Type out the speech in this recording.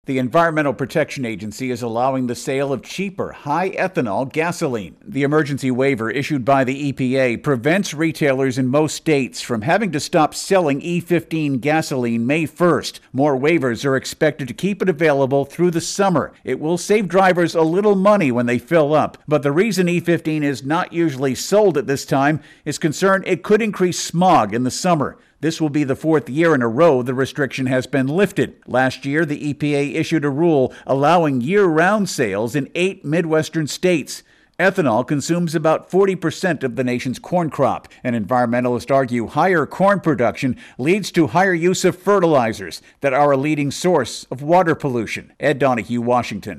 The Environmental Protection Agency is allowing the sale of cheaper, high-ethanol gasoline. The emergency waiver issued by the EPA prevents retailers in most states from having to stop selling E15 gasoline May 1st. More waivers are expected to keep it available through the summer. It will save drivers a little money when they fill up, but the reason E15 is not usually sold at this time is concern it could increase smog in the summer. This will be the fourth year in a row the restriction has been lifted. Last year, the EPA issued a rule allowing year-round sales in 8 Midwestern states. Ethanol consumes about 40% of the nation's corn crop, and environmentalists argue higher corn production leads to higher use of fertilizers that are a leading source of water pollution. Ed Donahue, Washington.